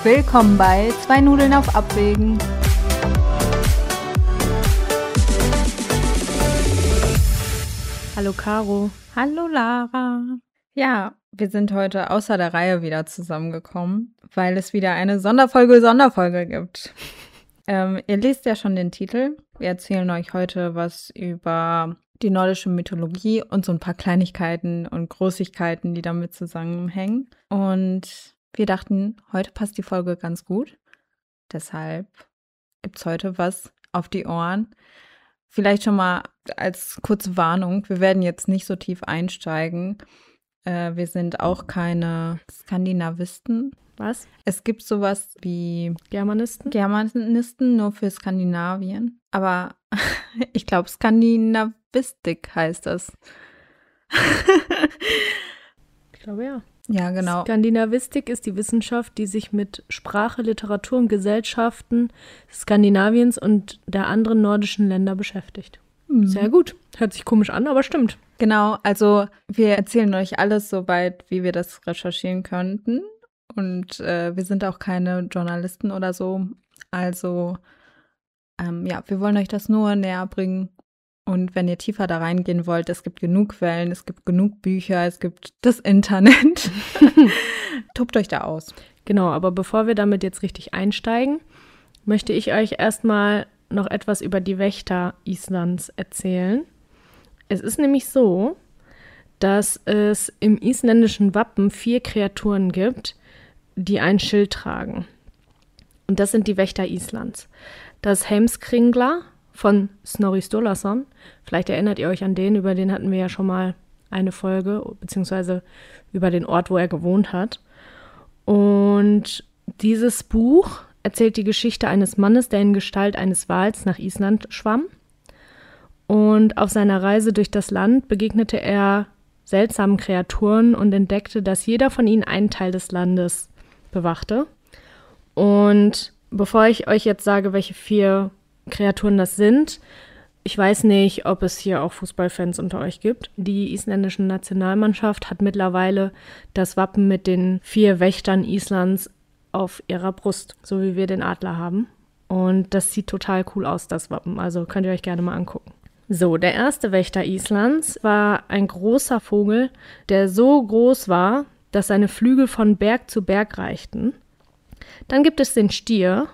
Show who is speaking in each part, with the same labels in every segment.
Speaker 1: Willkommen bei Zwei Nudeln auf Abwägen.
Speaker 2: Hallo Caro.
Speaker 1: Hallo Lara. Ja, wir sind heute außer der Reihe wieder zusammengekommen, weil es wieder eine Sonderfolge gibt. Ihr lest ja schon den Titel. Wir erzählen euch heute was über die nordische Mythologie und so ein paar Kleinigkeiten und Großigkeiten, die damit zusammenhängen. Und wir dachten, heute passt die Folge ganz gut. Deshalb gibt's heute was auf die Ohren. Vielleicht schon mal als kurze Warnung, wir werden jetzt nicht so tief einsteigen. Wir sind auch keine Skandinavisten.
Speaker 2: Was?
Speaker 1: Es gibt sowas wie
Speaker 2: Germanisten?
Speaker 1: nur für Skandinavien. Aber ich glaube, Skandinavistik heißt das.
Speaker 2: Ich glaube ja.
Speaker 1: Ja, genau.
Speaker 2: Skandinavistik ist die Wissenschaft, die sich mit Sprache, Literatur und Gesellschaften Skandinaviens und der anderen nordischen Länder beschäftigt. Sehr gut. Hört sich komisch an, aber stimmt.
Speaker 1: Genau, also wir erzählen euch alles so weit, wie wir das recherchieren könnten. Und wir sind auch keine Journalisten oder so. Also ja, wir wollen euch das nur näher bringen. Und wenn ihr tiefer da reingehen wollt, es gibt genug Quellen, es gibt genug Bücher, es gibt das Internet. Tobt euch da aus.
Speaker 2: Genau, aber bevor wir damit jetzt richtig einsteigen, möchte ich euch erstmal noch etwas über die Wächter Islands erzählen. Es ist nämlich so, dass es im isländischen Wappen 4 Kreaturen gibt, die ein Schild tragen. Und das sind die Wächter Islands. Das Heimskringla von Snorri Sturlason. Vielleicht erinnert ihr euch an den, über den hatten wir ja schon mal eine Folge, beziehungsweise über den Ort, wo er gewohnt hat. Und dieses Buch erzählt die Geschichte eines Mannes, der in Gestalt eines Wals nach Island schwamm. Und auf seiner Reise durch das Land begegnete er seltsamen Kreaturen und entdeckte, dass jeder von ihnen einen Teil des Landes bewachte. Und bevor ich euch jetzt sage, welche 4 Kreaturen das sind, ich weiß nicht, ob es hier auch Fußballfans unter euch gibt. Die isländische Nationalmannschaft hat mittlerweile das Wappen mit den 4 Wächtern Islands auf ihrer Brust, so wie wir den Adler haben. Und das sieht total cool aus, das Wappen. Also könnt ihr euch gerne mal angucken. So, der erste Wächter Islands war ein großer Vogel, der so groß war, dass seine Flügel von Berg zu Berg reichten. Dann gibt es den Stier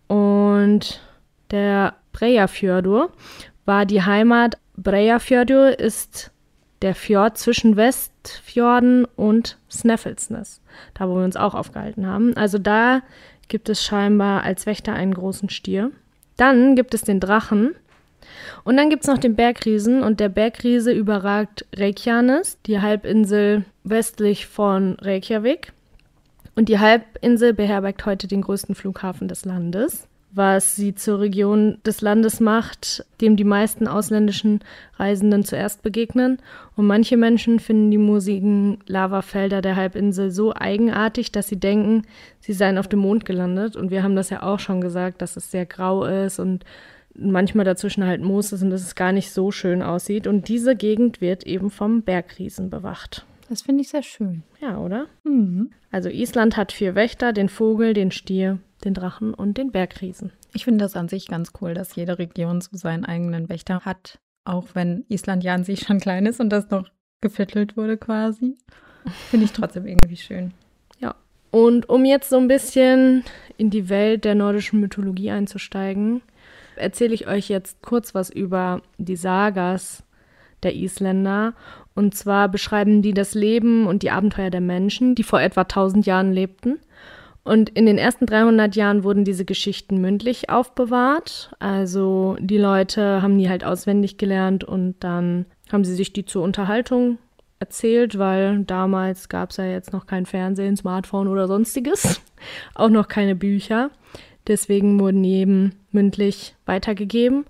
Speaker 2: und der Breiðafjörður war die Heimat. Breiðafjörður ist der Fjord zwischen Westfjorden und Snæfellsnes, da wo wir uns auch aufgehalten haben. Also da gibt es scheinbar als Wächter einen großen Stier. Dann gibt es den Drachen und dann gibt es noch den Bergriesen und der Bergriese überragt Reykjanes, die Halbinsel westlich von Reykjavik. Und die Halbinsel beherbergt heute den größten Flughafen des Landes, was sie zur Region des Landes macht, dem die meisten ausländischen Reisenden zuerst begegnen. Und manche Menschen finden die moosigen Lavafelder der Halbinsel so eigenartig, dass sie denken, sie seien auf dem Mond gelandet. Und wir haben das ja auch schon gesagt, dass es sehr grau ist und manchmal dazwischen halt Moos ist und dass es gar nicht so schön aussieht. Und diese Gegend wird eben vom Bergriesen bewacht.
Speaker 1: Das finde ich sehr schön.
Speaker 2: Ja, oder?
Speaker 1: Mhm.
Speaker 2: Also Island hat 4 Wächter, den Vogel, den Stier, den Drachen und den Bergriesen.
Speaker 1: Ich finde das an sich ganz cool, dass jede Region so seinen eigenen Wächter hat, auch wenn Island ja an sich schon klein ist und das noch geviertelt wurde quasi. Finde ich trotzdem irgendwie schön.
Speaker 2: Ja, und um jetzt so ein bisschen in die Welt der nordischen Mythologie einzusteigen, erzähle ich euch jetzt kurz was über die Sagas der Isländer. Und zwar beschreiben die das Leben und die Abenteuer der Menschen, die vor etwa 1000 Jahren lebten. Und in den ersten 300 Jahren wurden diese Geschichten mündlich aufbewahrt. Also die Leute haben die halt auswendig gelernt und dann haben sie sich die zur Unterhaltung erzählt, weil damals gab es ja jetzt noch kein Fernsehen, Smartphone oder sonstiges, auch noch keine Bücher. Deswegen wurden die eben mündlich weitergegeben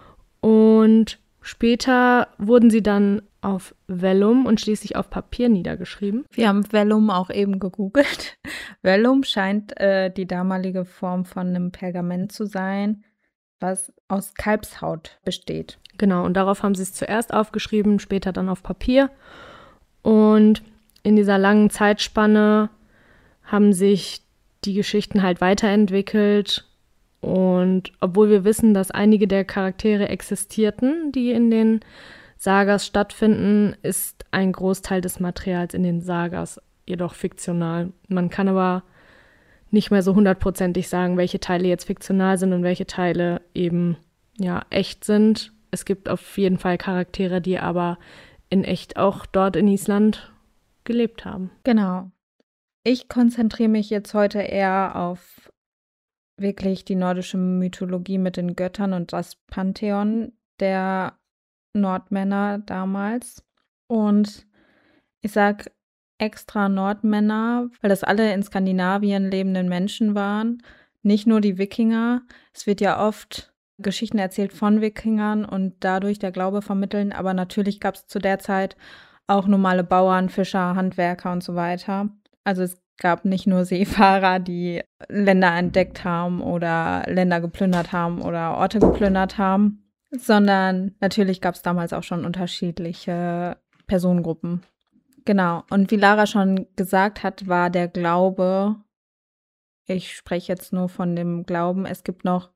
Speaker 2: und später wurden sie dann auf Vellum und schließlich auf Papier niedergeschrieben.
Speaker 1: Wir haben Vellum auch eben gegoogelt. Vellum scheint die damalige Form von einem Pergament zu sein, was aus Kalbshaut besteht.
Speaker 2: Genau, und darauf haben sie es zuerst aufgeschrieben, später dann auf Papier. Und in dieser langen Zeitspanne haben sich die Geschichten halt weiterentwickelt. Und obwohl wir wissen, dass einige der Charaktere existierten, die in den Sagas stattfinden, ist ein Großteil des Materials in den Sagas jedoch fiktional. Man kann aber nicht mehr so 100%ig sagen, welche Teile jetzt fiktional sind und welche Teile eben echt sind. Es gibt auf jeden Fall Charaktere, die aber in echt auch dort in Island gelebt haben.
Speaker 1: Genau. Ich konzentriere mich jetzt heute eher auf wirklich die nordische Mythologie mit den Göttern und das Pantheon der Nordmänner damals. Und ich sage extra Nordmänner, weil das alle in Skandinavien lebenden Menschen waren, nicht nur die Wikinger. Es wird ja oft Geschichten erzählt von Wikingern und dadurch der Glaube vermitteln, aber natürlich gab es zu der Zeit auch normale Bauern, Fischer, Handwerker und so weiter. Also es gab nicht nur Seefahrer, die Länder entdeckt haben oder Länder geplündert haben oder Orte geplündert haben, sondern natürlich gab es damals auch schon unterschiedliche Personengruppen. Genau, und wie Lara schon gesagt hat, war der Glaube, ich spreche jetzt nur von dem Glauben, es gibt noch,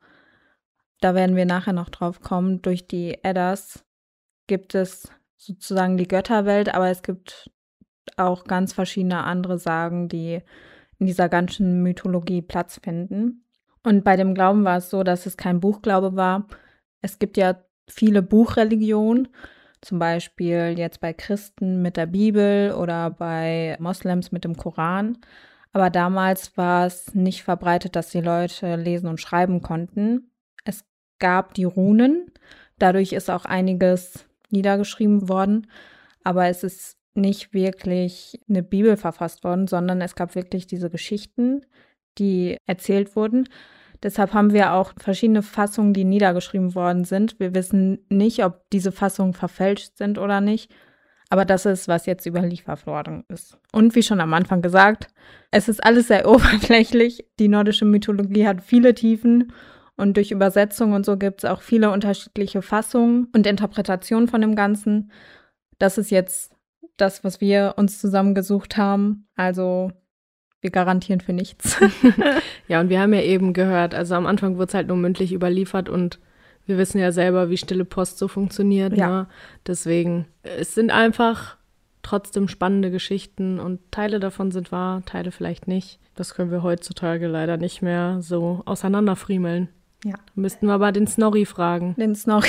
Speaker 1: da werden wir nachher noch drauf kommen, durch die Eddas gibt es sozusagen die Götterwelt, aber es gibt auch ganz verschiedene andere Sagen, die in dieser ganzen Mythologie Platz finden. Und bei dem Glauben war es so, dass es kein Buchglaube war. Es gibt ja viele Buchreligionen, zum Beispiel jetzt bei Christen mit der Bibel oder bei Moslems mit dem Koran. Aber damals war es nicht verbreitet, dass die Leute lesen und schreiben konnten. Es gab die Runen, dadurch ist auch einiges niedergeschrieben worden, aber es ist nicht wirklich eine Bibel verfasst worden, sondern es gab wirklich diese Geschichten, die erzählt wurden. Deshalb haben wir auch verschiedene Fassungen, die niedergeschrieben worden sind. Wir wissen nicht, ob diese Fassungen verfälscht sind oder nicht, aber das ist, was jetzt überliefert worden ist. Und wie schon am Anfang gesagt, es ist alles sehr oberflächlich. Die nordische Mythologie hat viele Tiefen und durch Übersetzung und so gibt es auch viele unterschiedliche Fassungen und Interpretationen von dem Ganzen. Das ist jetzt das, was wir uns zusammengesucht haben. Also wir garantieren für nichts.
Speaker 2: Ja, und wir haben ja eben gehört, also am Anfang wurde es halt nur mündlich überliefert und wir wissen ja selber, wie stille Post so funktioniert.
Speaker 1: Ja.
Speaker 2: Ne? Deswegen, es sind einfach trotzdem spannende Geschichten und Teile davon sind wahr, Teile vielleicht nicht. Das können wir heutzutage leider nicht mehr so auseinanderfriemeln.
Speaker 1: Ja.
Speaker 2: Müssten wir aber den Snorri fragen.
Speaker 1: Den Snorri.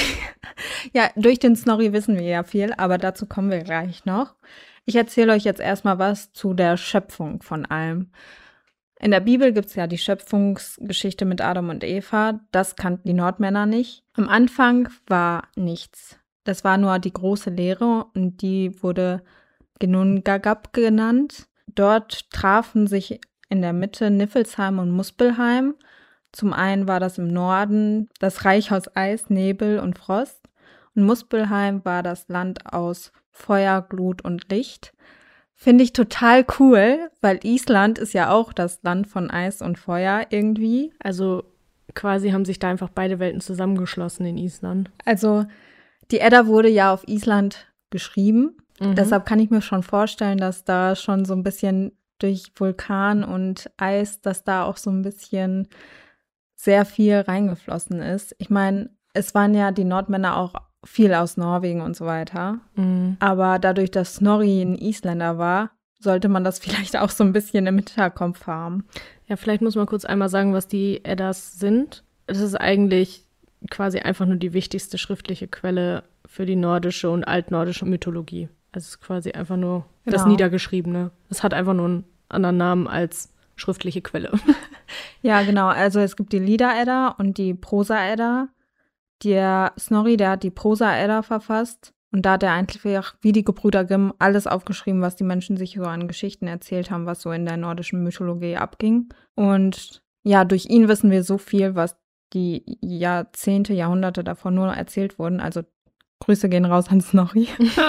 Speaker 1: Ja, durch den Snorri wissen wir ja viel, aber dazu kommen wir gleich noch. Ich erzähle euch jetzt erstmal was zu der Schöpfung von allem. In der Bibel gibt es ja die Schöpfungsgeschichte mit Adam und Eva. Das kannten die Nordmänner nicht. Am Anfang war nichts. Das war nur die große Leere und die wurde Ginnungagap genannt. Dort trafen sich in der Mitte Niflheim und Muspelheim. Zum einen war das im Norden das Reich aus Eis, Nebel und Frost. Und Muspelheim war das Land aus Feuer, Glut und Licht. Finde ich total cool, weil Island ist ja auch das Land von Eis und Feuer irgendwie.
Speaker 2: Also quasi haben sich da einfach beide Welten zusammengeschlossen in Island.
Speaker 1: Also die Edda wurde ja auf Island geschrieben. Deshalb kann ich mir schon vorstellen, dass da schon so ein bisschen durch Vulkan und Eis, dass da auch so ein bisschen sehr viel reingeflossen ist. Ich meine, es waren ja die Nordmänner auch viel aus Norwegen und so weiter. Aber dadurch, dass Snorri ein Isländer war, sollte man das vielleicht auch so ein bisschen im Hinterkopf haben.
Speaker 2: Ja, vielleicht muss man kurz einmal sagen, was die Eddas sind. Es ist eigentlich quasi einfach nur die wichtigste schriftliche Quelle für die nordische und altnordische Mythologie. Also es ist quasi einfach nur das Niedergeschriebene. Es hat einfach nur einen anderen Namen als schriftliche Quelle.
Speaker 1: Ja, genau. Also es gibt die Lieder-Edda und die Prosa-Edda. Der Snorri, der hat die Prosa-Edda verfasst. Und da hat er einfach, wie die Gebrüder Grimm, alles aufgeschrieben, was die Menschen sich so an Geschichten erzählt haben, was so in der nordischen Mythologie abging. Und ja, durch ihn wissen wir so viel, was die Jahrzehnte, Jahrhunderte davor nur erzählt wurden. Also Grüße gehen raus an Snorri.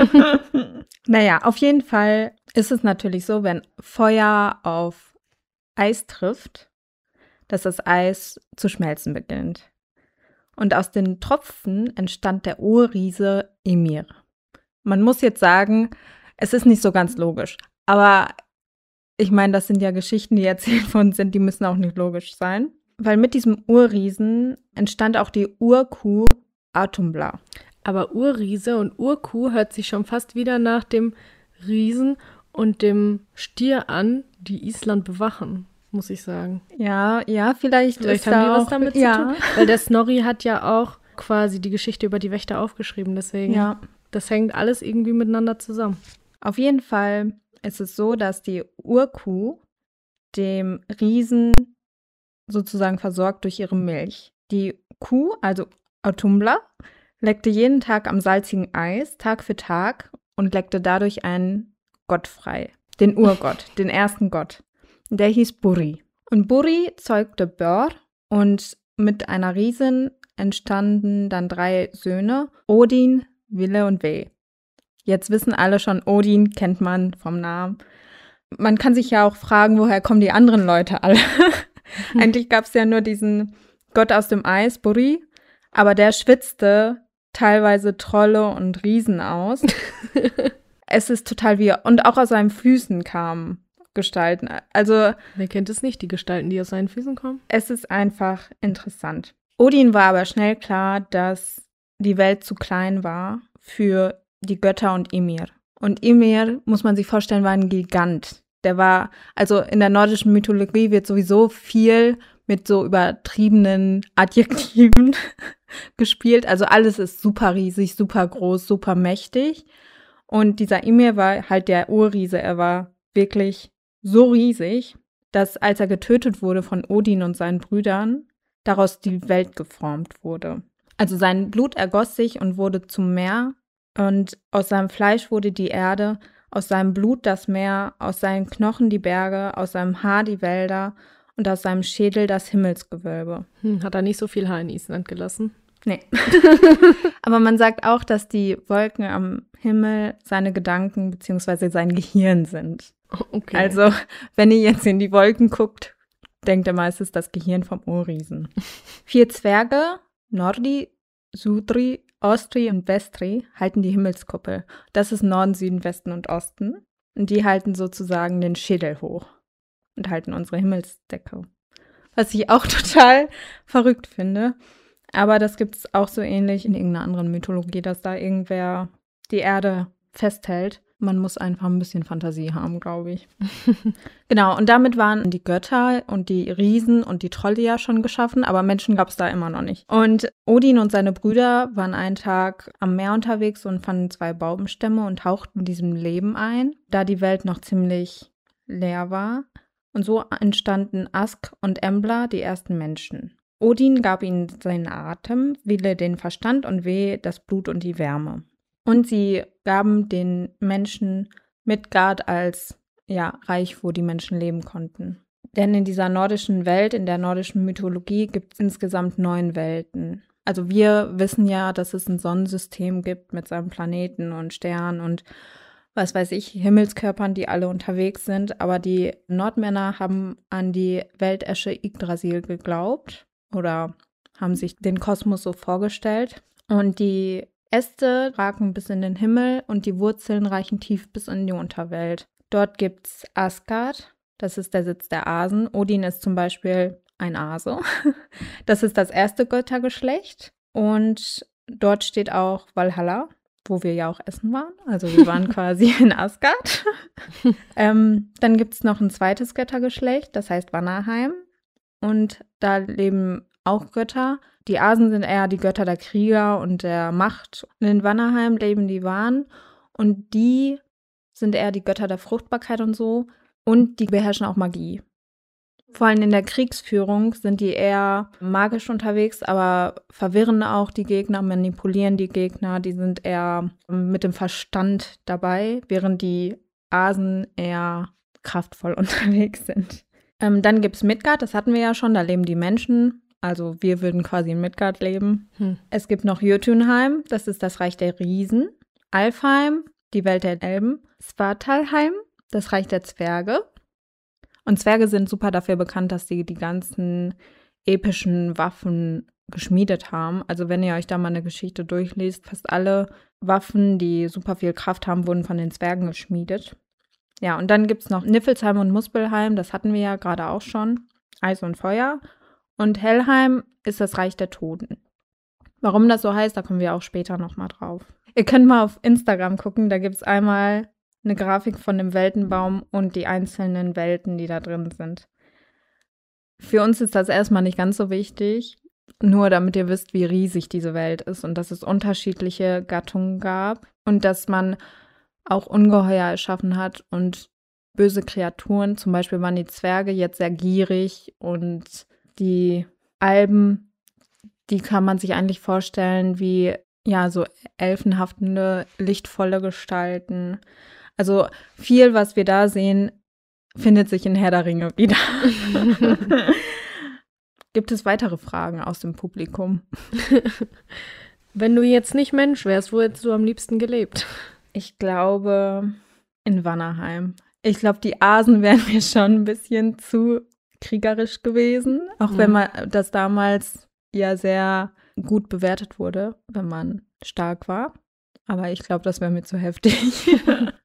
Speaker 1: Naja, auf jeden Fall ist es natürlich so, wenn Feuer auf Eis trifft, dass das Eis zu schmelzen beginnt. Und aus den Tropfen entstand der Urriese Ymir. Man muss jetzt sagen, es ist nicht so ganz logisch, aber ich meine, das sind ja Geschichten, die erzählt worden sind, die müssen auch nicht logisch sein. Weil mit diesem Urriesen entstand auch die Urkuh Atumbla.
Speaker 2: Aber Urriese und Urkuh hört sich schon fast wieder nach dem Riesen und dem Stier an, die Island bewachen, muss ich sagen.
Speaker 1: Ja, vielleicht ist
Speaker 2: haben die
Speaker 1: da
Speaker 2: was
Speaker 1: auch,
Speaker 2: damit zu tun. Weil der Snorri hat ja auch quasi die Geschichte über die Wächter aufgeschrieben, deswegen.
Speaker 1: Ja.
Speaker 2: Das hängt alles irgendwie miteinander zusammen.
Speaker 1: Auf jeden Fall ist es so, dass die Urkuh dem Riesen sozusagen versorgt durch ihre Milch. Die Kuh, also Atumbla, leckte jeden Tag am salzigen Eis, Tag für Tag, und leckte dadurch einen Gott frei. Den Urgott, den ersten Gott. Der hieß Buri. Und Buri zeugte Bör, und mit einer Riesin entstanden dann 3 Söhne, Odin, Wille und Ve. Jetzt wissen alle schon, Odin kennt man vom Namen. Man kann sich ja auch fragen, woher kommen die anderen Leute alle? Eigentlich gab es ja nur diesen Gott aus dem Eis, Buri, aber der schwitzte teilweise Trolle und Riesen aus. Es ist total und auch aus seinen Füßen kamen Gestalten. Also
Speaker 2: wer kennt es nicht, die Gestalten, die aus seinen Füßen kommen?
Speaker 1: Es ist einfach interessant. Odin war aber schnell klar, dass die Welt zu klein war für die Götter und Ymir. Und Ymir, muss man sich vorstellen, war ein Gigant. Der war, also in der nordischen Mythologie wird sowieso viel mit so übertriebenen Adjektiven gespielt. Also alles ist super riesig, super groß, super mächtig. Und dieser Ymir war halt der Urriese. Er war wirklich so riesig, dass als er getötet wurde von Odin und seinen Brüdern, daraus die Welt geformt wurde. Also sein Blut ergoss sich und wurde zum Meer, und aus seinem Fleisch wurde die Erde, aus seinem Blut das Meer, aus seinen Knochen die Berge, aus seinem Haar die Wälder und aus seinem Schädel das Himmelsgewölbe.
Speaker 2: Hat er nicht so viel Haar in Island gelassen?
Speaker 1: Nee. Aber man sagt auch, dass die Wolken am Himmel seine Gedanken bzw. sein Gehirn sind.
Speaker 2: Okay.
Speaker 1: Also, wenn ihr jetzt in die Wolken guckt, denkt ihr meistens das Gehirn vom Urriesen. 4 Zwerge, Nordi, Sudri, Ostri und Westri, halten die Himmelskuppel. Das ist Norden, Süden, Westen und Osten. Und die halten sozusagen den Schädel hoch und halten unsere Himmelsdecke. Was ich auch total verrückt finde. Aber das gibt es auch so ähnlich in irgendeiner anderen Mythologie, dass da irgendwer die Erde festhält. Man muss einfach ein bisschen Fantasie haben, glaube ich. Genau, und damit waren die Götter und die Riesen und die Trolle ja schon geschaffen, aber Menschen gab es da immer noch nicht. Und Odin und seine Brüder waren einen Tag am Meer unterwegs und fanden 2 Baumstämme und hauchten diesem Leben ein, da die Welt noch ziemlich leer war. Und so entstanden Ask und Embla, die ersten Menschen. Odin gab ihnen seinen Atem, Wille den Verstand und Ve das Blut und die Wärme. Und sie gaben den Menschen Midgard als Reich, wo die Menschen leben konnten. Denn in dieser nordischen Welt, in der nordischen Mythologie, gibt es insgesamt 9 Welten. Also wir wissen ja, dass es ein Sonnensystem gibt mit seinen Planeten und Sternen und was weiß ich, Himmelskörpern, die alle unterwegs sind. Aber die Nordmänner haben an die Weltesche Yggdrasil geglaubt oder haben sich den Kosmos so vorgestellt. Und die Äste ragen bis in den Himmel und die Wurzeln reichen tief bis in die Unterwelt. Dort gibt's Asgard, das ist der Sitz der Asen. Odin ist zum Beispiel ein Ase. Das ist das erste Göttergeschlecht. Und dort steht auch Valhalla, wo wir ja auch essen waren. Also wir waren quasi in Asgard. Dann gibt's noch ein zweites Göttergeschlecht, das heißt Vanaheim. Und da leben auch Götter. Die Asen sind eher die Götter der Krieger und der Macht. Und in Vanaheim leben die Wahn und die sind eher die Götter der Fruchtbarkeit und so. Und die beherrschen auch Magie. Vor allem in der Kriegsführung sind die eher magisch unterwegs, aber verwirren auch die Gegner, manipulieren die Gegner. Die sind eher mit dem Verstand dabei, während die Asen eher kraftvoll unterwegs sind. Dann gibt es Midgard, das hatten wir ja schon, da leben die Menschen. Also wir würden quasi in Midgard leben. Es gibt noch Jötunheim, das ist das Reich der Riesen. Alfheim, die Welt der Elben. Svartalheim, das Reich der Zwerge. Und Zwerge sind super dafür bekannt, dass sie die ganzen epischen Waffen geschmiedet haben. Also wenn ihr euch da mal eine Geschichte durchliest, fast alle Waffen, die super viel Kraft haben, wurden von den Zwergen geschmiedet. Ja, und dann gibt es noch Niffelsheim und Muspelheim, das hatten wir ja gerade auch schon. Eis und Feuer. Und Helheim ist das Reich der Toten. Warum das so heißt, da kommen wir auch später nochmal drauf. Ihr könnt mal auf Instagram gucken, da gibt es einmal eine Grafik von dem Weltenbaum und die einzelnen Welten, die da drin sind. Für uns ist das erstmal nicht ganz so wichtig, nur damit ihr wisst, wie riesig diese Welt ist und dass es unterschiedliche Gattungen gab und dass man auch Ungeheuer erschaffen hat und böse Kreaturen. Zum Beispiel waren die Zwerge jetzt sehr gierig und die Alben, die kann man sich eigentlich vorstellen wie, ja, so elfenhaftende, lichtvolle Gestalten. Also viel, was wir da sehen, findet sich in Herr der Ringe wieder. Gibt es weitere Fragen aus dem Publikum?
Speaker 2: Wenn du jetzt nicht Mensch wärst, wo hättest du am liebsten gelebt?
Speaker 1: Ich glaube, in Wannerheim. Ich glaube, die Asen wären mir schon ein bisschen zu kriegerisch gewesen. Auch wenn man das damals ja sehr gut bewertet wurde, wenn man stark war. Aber ich glaube, das wäre mir zu heftig.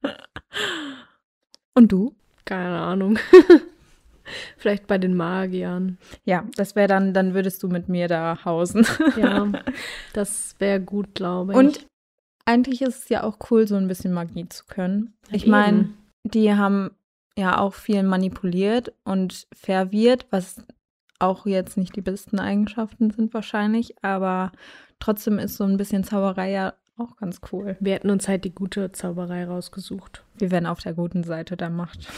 Speaker 1: Und du?
Speaker 2: Keine Ahnung. Vielleicht bei den Magiern.
Speaker 1: Ja, das wäre dann würdest du mit mir da hausen.
Speaker 2: Ja, das wäre gut, glaube ich.
Speaker 1: Und eigentlich ist es ja auch cool, so ein bisschen Magie zu können. Ich
Speaker 2: Eben.
Speaker 1: meine, die haben ja auch viel manipuliert und verwirrt, was auch jetzt nicht die besten Eigenschaften sind wahrscheinlich, aber trotzdem ist so ein bisschen Zauberei ja auch ganz cool.
Speaker 2: Wir hätten uns halt die gute Zauberei rausgesucht.
Speaker 1: Wir wären auf der guten Seite der Macht.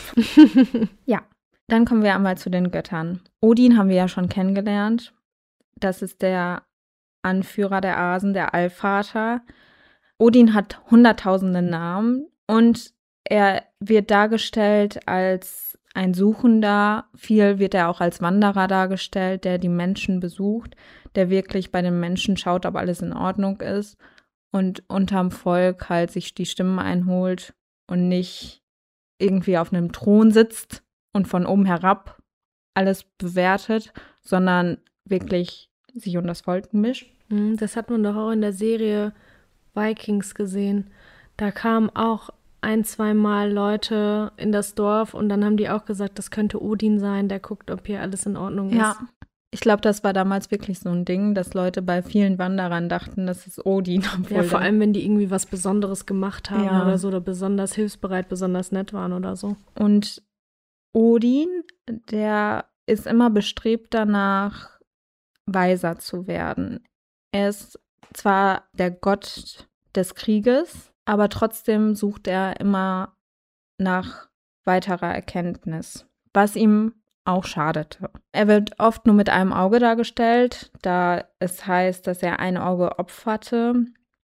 Speaker 1: Ja, dann kommen wir einmal zu den Göttern. Odin haben wir ja schon kennengelernt. Das ist der Anführer der Asen, der Allvater. Odin hat hunderttausende Namen und er wird dargestellt als ein Suchender. Viel wird er auch als Wanderer dargestellt, der die Menschen besucht, der wirklich bei den Menschen schaut, ob alles in Ordnung ist und unterm Volk halt sich die Stimmen einholt und nicht irgendwie auf einem Thron sitzt und von oben herab alles bewertet, sondern wirklich sich um das Volk mischt.
Speaker 2: Das hat man doch auch in der Serie Vikings gesehen. Da kamen auch 1-2 Mal Leute in das Dorf und dann haben die auch gesagt, das könnte Odin sein, der guckt, ob hier alles in Ordnung ist.
Speaker 1: Ja, ich glaube, das war damals wirklich so ein Ding, dass Leute bei vielen Wanderern dachten, das ist Odin.
Speaker 2: Ja, vor allem, wenn die irgendwie was Besonderes gemacht haben
Speaker 1: Ja.
Speaker 2: oder so oder besonders hilfsbereit, besonders nett waren oder so.
Speaker 1: Und Odin, der ist immer bestrebt danach, weiser zu werden. Er ist zwar der Gott des Krieges, aber trotzdem sucht er immer nach weiterer Erkenntnis, was ihm auch schadete. Er wird oft nur mit einem Auge dargestellt, da es heißt, dass er ein Auge opferte,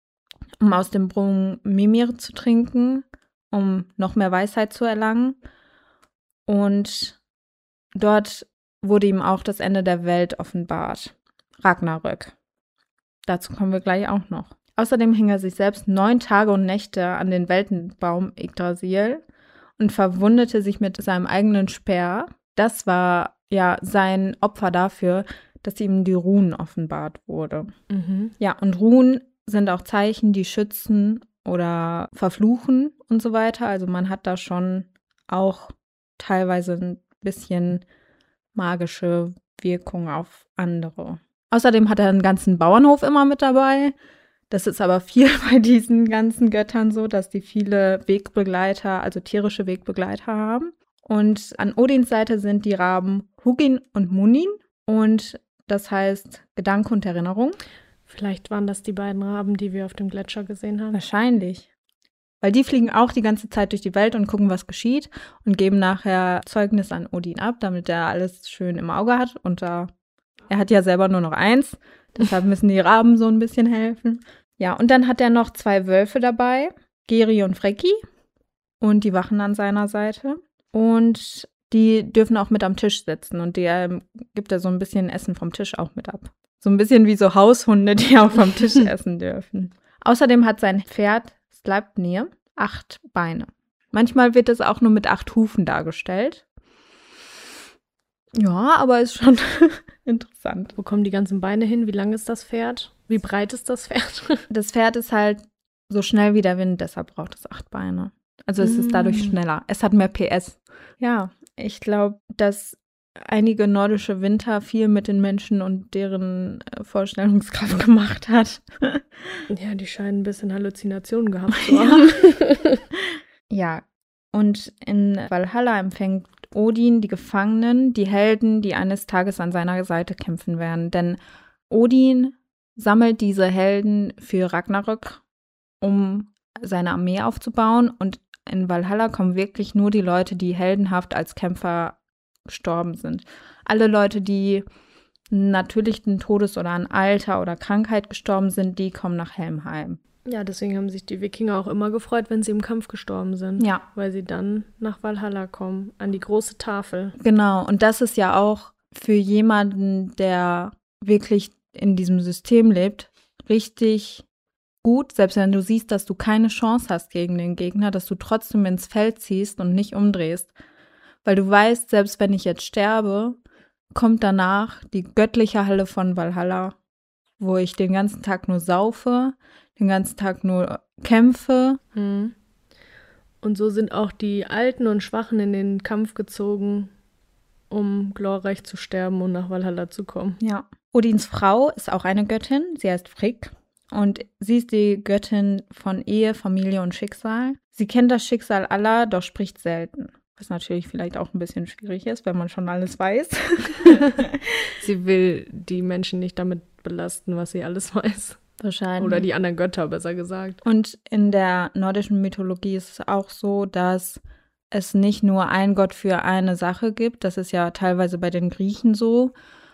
Speaker 1: um aus dem Brunnen Mimir zu trinken, um noch mehr Weisheit zu erlangen. Und dort wurde ihm auch das Ende der Welt offenbart. Ragnarök. Dazu kommen wir gleich auch noch. Außerdem hing er sich selbst 9 Tage und Nächte an den Weltenbaum Yggdrasil und verwundete sich mit seinem eigenen Speer. Das war ja sein Opfer dafür, dass ihm die Runen offenbart wurde. Ja, und Runen sind auch Zeichen, die schützen oder verfluchen und so weiter. Also man hat da schon auch teilweise ein bisschen magische Wirkung auf andere. Außerdem hat er einen ganzen Bauernhof immer mit dabei. Das ist aber viel bei diesen ganzen Göttern so, dass die viele Wegbegleiter, also tierische Wegbegleiter haben. Und an Odins Seite sind die Raben Hugin und Munin. Und das heißt Gedanke und Erinnerung.
Speaker 2: Vielleicht waren das die beiden Raben, die wir auf dem Gletscher gesehen haben.
Speaker 1: Wahrscheinlich. Weil die fliegen auch die ganze Zeit durch die Welt und gucken, was geschieht und geben nachher Zeugnis an Odin ab, damit er alles schön im Auge hat. Und er hat ja selber nur noch 1, deshalb müssen die Raben so ein bisschen helfen. Ja, und dann hat er noch 2 Wölfe dabei, Geri und Freki. Und die wachen an seiner Seite. Und die dürfen auch mit am Tisch sitzen. Und die gibt er so ein bisschen Essen vom Tisch auch mit ab. So ein bisschen wie so Haushunde, die auch vom Tisch essen dürfen. Außerdem hat sein Pferd Sleipnir 8 Beine. Manchmal wird es auch nur mit 8 Hufen dargestellt. Ja, aber ist schon interessant.
Speaker 2: Wo kommen die ganzen Beine hin? Wie lang ist das Pferd? Wie breit ist das Pferd?
Speaker 1: Das Pferd ist halt so schnell wie der Wind, deshalb braucht es 8 Beine. Also es ist dadurch schneller. Es hat mehr PS. Ja, ich glaube, dass einige nordische Winter viel mit den Menschen und deren Vorstellungskraft gemacht hat.
Speaker 2: Ja, die scheinen ein bisschen Halluzinationen gehabt zu haben.
Speaker 1: Ja, und in Valhalla empfängt Odin die Gefangenen, die Helden, die eines Tages an seiner Seite kämpfen werden. Denn Odin sammelt diese Helden für Ragnarök, um seine Armee aufzubauen. Und in Valhalla kommen wirklich nur die Leute, die heldenhaft als Kämpfer gestorben sind. Alle Leute, die natürlichen Todes oder an Alter oder Krankheit gestorben sind, die kommen nach Helmheim.
Speaker 2: Ja, deswegen haben sich die Wikinger auch immer gefreut, wenn sie im Kampf gestorben sind.
Speaker 1: Ja.
Speaker 2: Weil sie dann nach Valhalla kommen, an die große Tafel.
Speaker 1: Genau, und das ist ja auch für jemanden, der wirklich in diesem System lebt, richtig gut, selbst wenn du siehst, dass du keine Chance hast gegen den Gegner, dass du trotzdem ins Feld ziehst und nicht umdrehst. Weil du weißt, selbst wenn ich jetzt sterbe, kommt danach die göttliche Halle von Valhalla, wo ich den ganzen Tag nur saufe, den ganzen Tag nur kämpfe.
Speaker 2: Mhm. Und so sind auch die Alten und Schwachen in den Kampf gezogen, um glorreich zu sterben und nach Valhalla zu kommen.
Speaker 1: Ja. Odins Frau ist auch eine Göttin, sie heißt Frigg. Und sie ist die Göttin von Ehe, Familie und Schicksal. Sie kennt das Schicksal aller, doch spricht selten. Was natürlich vielleicht auch ein bisschen schwierig ist, wenn man schon alles weiß.
Speaker 2: Sie will die Menschen nicht damit belasten, was sie alles weiß.
Speaker 1: Wahrscheinlich.
Speaker 2: Oder die anderen Götter, besser gesagt.
Speaker 1: Und in der nordischen Mythologie ist es auch so, dass es nicht nur einen Gott für eine Sache gibt. Das ist ja teilweise bei den Griechen so.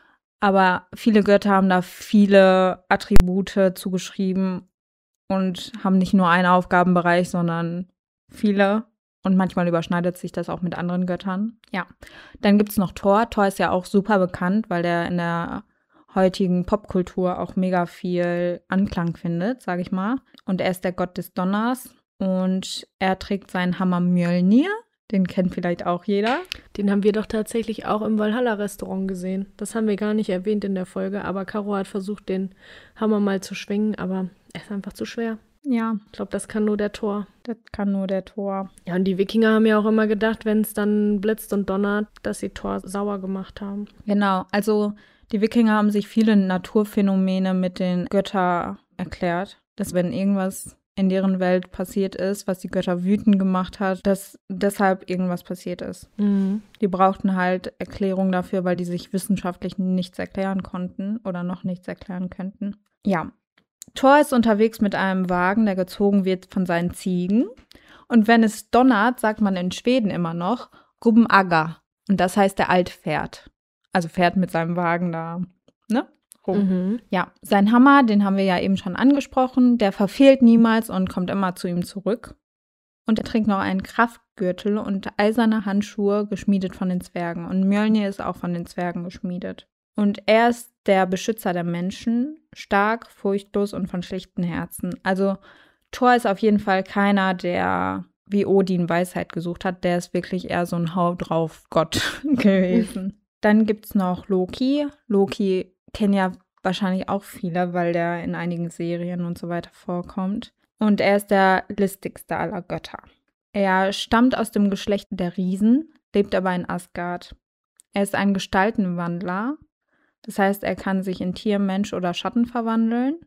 Speaker 1: Aber viele Götter haben da viele Attribute zugeschrieben und haben nicht nur einen Aufgabenbereich, sondern viele. Und manchmal überschneidet sich das auch mit anderen Göttern. Ja. Dann gibt es noch Thor. Thor ist ja auch super bekannt, weil der in der heutigen Popkultur auch mega viel Anklang findet, sage ich mal. Und er ist der Gott des Donners und er trägt seinen Hammer Mjölnir. Den kennt vielleicht auch jeder.
Speaker 2: Den haben wir doch tatsächlich auch im Valhalla-Restaurant gesehen. Das haben wir gar nicht erwähnt in der Folge, aber Caro hat versucht, den Hammer mal zu schwingen, aber er ist einfach zu schwer.
Speaker 1: Ja.
Speaker 2: Ich glaube, das kann nur der Thor.
Speaker 1: Das kann nur der Thor.
Speaker 2: Ja, und die Wikinger haben ja auch immer gedacht, wenn es dann blitzt und donnert, dass sie Thor sauer gemacht haben.
Speaker 1: Genau, also die Wikinger haben sich viele Naturphänomene mit den Göttern erklärt, dass wenn irgendwas in deren Welt passiert ist, was die Götter wütend gemacht hat, dass deshalb irgendwas passiert ist.
Speaker 2: Mhm.
Speaker 1: Die brauchten halt Erklärung dafür, weil die sich wissenschaftlich nichts erklären konnten oder noch nichts erklären könnten. Ja, Thor ist unterwegs mit einem Wagen, der gezogen wird von seinen Ziegen. Und wenn es donnert, sagt man in Schweden immer noch Gubben Agga. Und das heißt der Altpferd. Also fährt mit seinem Wagen da, ne?
Speaker 2: Mhm.
Speaker 1: Ja, sein Hammer, den haben wir ja eben schon angesprochen, der verfehlt niemals und kommt immer zu ihm zurück. Und er trägt noch einen Kraftgürtel und eiserne Handschuhe, geschmiedet von den Zwergen. Und Mjölnir ist auch von den Zwergen geschmiedet. Und er ist der Beschützer der Menschen, stark, furchtlos und von schlichten Herzen. Also Thor ist auf jeden Fall keiner, der wie Odin Weisheit gesucht hat. Der ist wirklich eher so ein Hau drauf Gott gewesen. Dann gibt es noch Loki. Loki kennen ja wahrscheinlich auch viele, weil der in einigen Serien und so weiter vorkommt. Und er ist der listigste aller Götter. Er stammt aus dem Geschlecht der Riesen, lebt aber in Asgard. Er ist ein Gestaltenwandler. Das heißt, er kann sich in Tier, Mensch oder Schatten verwandeln.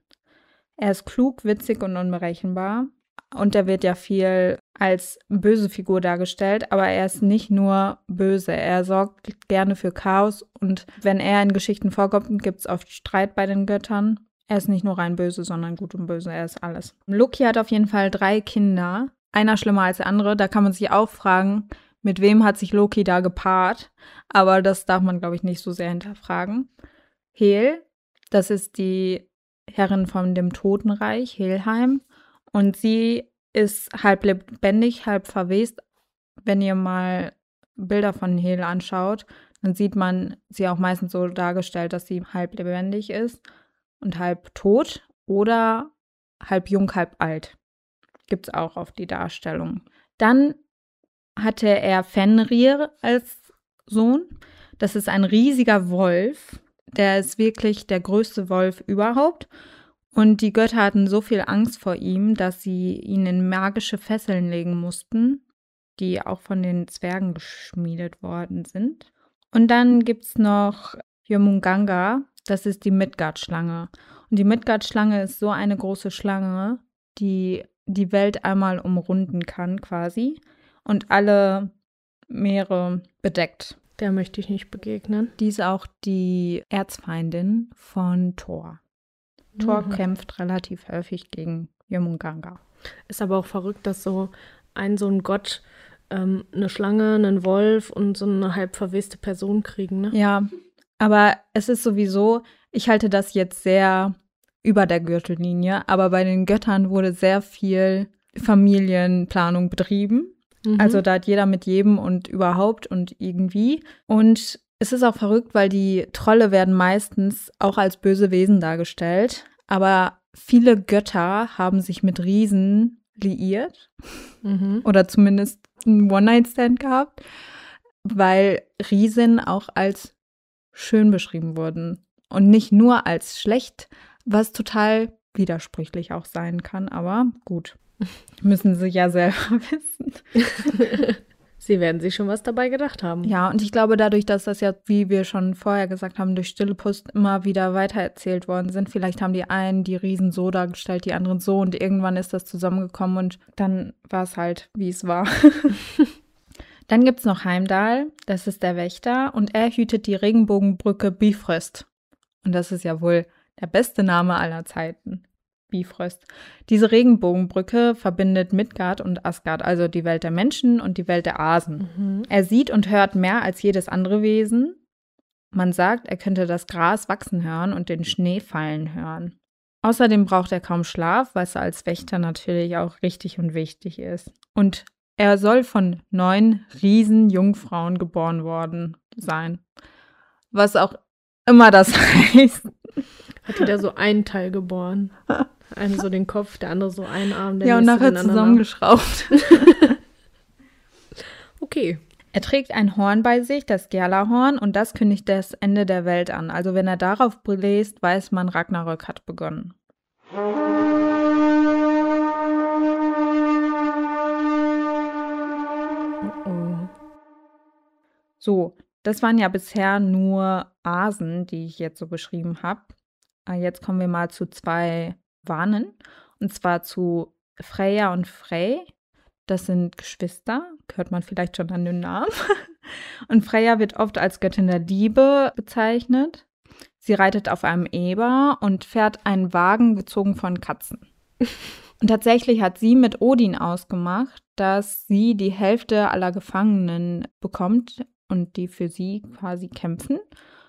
Speaker 1: Er ist klug, witzig und unberechenbar. Und er wird ja viel als böse Figur dargestellt, aber er ist nicht nur böse. Er sorgt gerne für Chaos und wenn er in Geschichten vorkommt, gibt es oft Streit bei den Göttern. Er ist nicht nur rein böse, sondern gut und böse. Er ist alles. Loki hat auf jeden Fall 3 Kinder. Einer schlimmer als der andere. Da kann man sich auch fragen, mit wem hat sich Loki da gepaart? Aber das darf man, glaube ich, nicht so sehr hinterfragen. Hel, das ist die Herrin von dem Totenreich, Helheim. Und sie ist halb lebendig, halb verwest. Wenn ihr mal Bilder von Hel anschaut, dann sieht man sie auch meistens so dargestellt, dass sie halb lebendig ist und halb tot oder halb jung, halb alt. Gibt es auch auf die Darstellung. Dann hatte er Fenrir als Sohn. Das ist ein riesiger Wolf. Der ist wirklich der größte Wolf überhaupt. Und die Götter hatten so viel Angst vor ihm, dass sie ihn in magische Fesseln legen mussten, die auch von den Zwergen geschmiedet worden sind. Und dann gibt es noch Jörmungandr, das ist die Midgard-Schlange. Und die Midgard-Schlange ist so eine große Schlange, die die Welt einmal umrunden kann quasi und alle Meere bedeckt.
Speaker 2: Der möchte ich nicht begegnen.
Speaker 1: Die ist auch die Erzfeindin von Thor. Thor kämpft relativ häufig gegen Jörmungandr.
Speaker 2: Ist aber auch verrückt, dass so ein Gott eine Schlange, einen Wolf und so eine halb verweste Person kriegen, ne?
Speaker 1: Ja, aber es ist sowieso, ich halte das jetzt sehr über der Gürtellinie, aber bei den Göttern wurde sehr viel Familienplanung betrieben. Also da hat jeder mit jedem und überhaupt und irgendwie. Und es ist auch verrückt, weil die Trolle werden meistens auch als böse Wesen dargestellt. Aber viele Götter haben sich mit Riesen liiert. Oder zumindest einen One-Night-Stand gehabt. Weil Riesen auch als schön beschrieben wurden. Und nicht nur als schlecht, was total widersprüchlich auch sein kann. Aber gut. Müssen sie ja selber wissen.
Speaker 2: Sie werden sich schon was dabei gedacht haben.
Speaker 1: Ja, und ich glaube, dadurch, dass das ja, wie wir schon vorher gesagt haben, durch Stille Post immer wieder weitererzählt worden sind, vielleicht haben die einen die Riesen so dargestellt, die anderen so und irgendwann ist das zusammengekommen und dann war es halt, wie es war. Dann gibt es noch Heimdall, das ist der Wächter und er hütet die Regenbogenbrücke Bifröst. Und das ist ja wohl der beste Name aller Zeiten. Bifröst. Diese Regenbogenbrücke verbindet Midgard und Asgard, also die Welt der Menschen und die Welt der Asen. Er sieht und hört mehr als jedes andere Wesen. Man sagt, er könnte das Gras wachsen hören und den Schnee fallen hören. Außerdem braucht er kaum Schlaf, was als Wächter natürlich auch richtig und wichtig ist. Und er soll von 9 Riesenjungfrauen geboren worden sein. Was auch immer das heißt.
Speaker 2: Hat jeder so einen Teil geboren. Eine so den Kopf, der andere so einen Arm.
Speaker 1: Ja, und nachher zusammengeschraubt.
Speaker 2: Okay.
Speaker 1: Er trägt ein Horn bei sich, das Gjallarhorn, und das kündigt das Ende der Welt an. Also wenn er darauf bläst, weiß man, Ragnarök hat begonnen. So, das waren ja bisher nur Asen, die ich jetzt so beschrieben habe. Jetzt kommen wir mal zu 2 Wanen, und zwar zu Freyja und Frey. Das sind Geschwister, hört man vielleicht schon an dem Namen. Und Freyja wird oft als Göttin der Liebe bezeichnet. Sie reitet auf einem Eber und fährt einen Wagen gezogen von Katzen. Und tatsächlich hat sie mit Odin ausgemacht, dass sie die Hälfte aller Gefangenen bekommt und die für sie quasi kämpfen.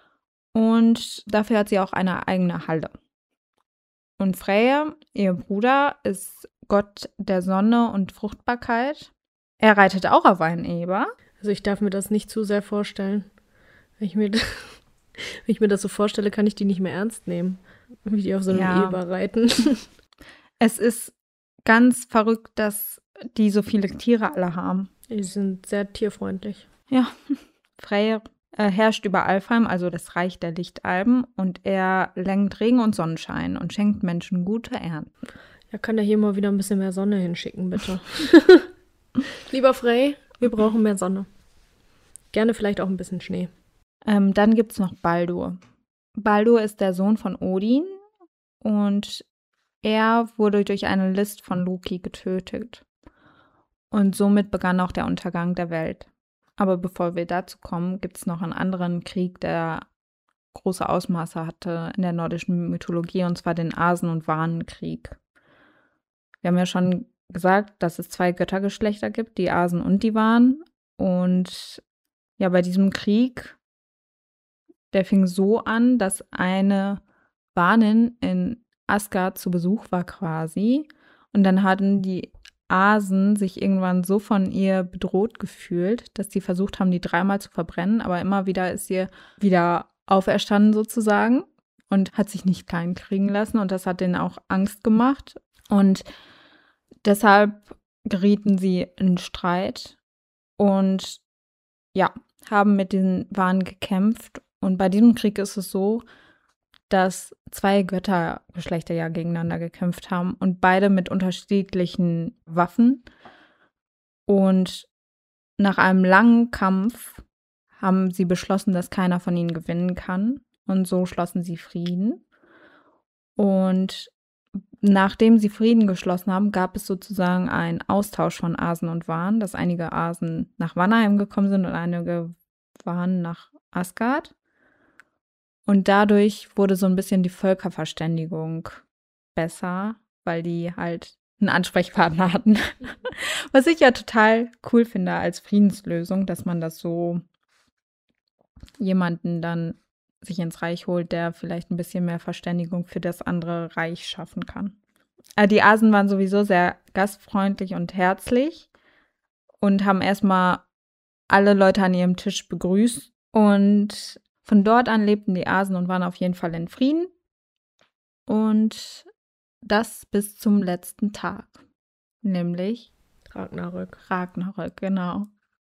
Speaker 1: Und dafür hat sie auch eine eigene Halle. Und Freyja, ihr Bruder, ist Gott der Sonne und Fruchtbarkeit. Er reitet auch auf einen Eber.
Speaker 2: Also ich darf mir das nicht zu sehr vorstellen. Wenn ich mir das so vorstelle, kann ich die nicht mehr ernst nehmen, wie die auf so einem Eber reiten.
Speaker 1: Es ist ganz verrückt, dass die so viele Tiere alle haben.
Speaker 2: Die sind sehr tierfreundlich.
Speaker 1: Ja, Freyr herrscht über Alfheim, also das Reich der Lichtalben, und er lenkt Regen und Sonnenschein und schenkt Menschen gute Ernten.
Speaker 2: Ja, kann er hier mal wieder ein bisschen mehr Sonne hinschicken, bitte. Lieber Frey, wir brauchen mehr Sonne. Gerne vielleicht auch ein bisschen Schnee.
Speaker 1: Dann gibt es noch Baldur. Baldur ist der Sohn von Odin und er wurde durch eine List von Loki getötet. Und somit begann auch der Untergang der Welt. Aber bevor wir dazu kommen, gibt es noch einen anderen Krieg, der große Ausmaße hatte in der nordischen Mythologie, und zwar den Asen- und Wanenkrieg. Wir haben ja schon gesagt, dass es 2 Göttergeschlechter gibt, die Asen und die Wanen. Und ja, bei diesem Krieg, der fing so an, dass eine Wanin in Asgard zu Besuch war quasi. Und dann hatten die Asen sich irgendwann so von ihr bedroht gefühlt, dass sie versucht haben, die 3-mal zu verbrennen. Aber immer wieder ist sie wieder auferstanden sozusagen und hat sich nicht klein kriegen lassen. Und das hat denen auch Angst gemacht. Und deshalb gerieten sie in Streit und ja, haben mit den Wanen gekämpft. Und bei diesem Krieg ist es so, dass zwei Göttergeschlechter ja gegeneinander gekämpft haben und beide mit unterschiedlichen Waffen. Und nach einem langen Kampf haben sie beschlossen, dass keiner von ihnen gewinnen kann. Und so schlossen sie Frieden. Und nachdem sie Frieden geschlossen haben, gab es sozusagen einen Austausch von Asen und Van, dass einige Asen nach Vanaheim gekommen sind und einige Van nach Asgard. Und dadurch wurde so ein bisschen die Völkerverständigung besser, weil die halt einen Ansprechpartner hatten. Was ich ja total cool finde als Friedenslösung, dass man das so jemanden dann sich ins Reich holt, der vielleicht ein bisschen mehr Verständigung für das andere Reich schaffen kann. Die Asen waren sowieso sehr gastfreundlich und herzlich und haben erstmal alle Leute an ihrem Tisch begrüßt. Und von dort an lebten die Asen und waren auf jeden Fall in Frieden. Und das bis zum letzten Tag, nämlich
Speaker 2: Ragnarök,
Speaker 1: genau.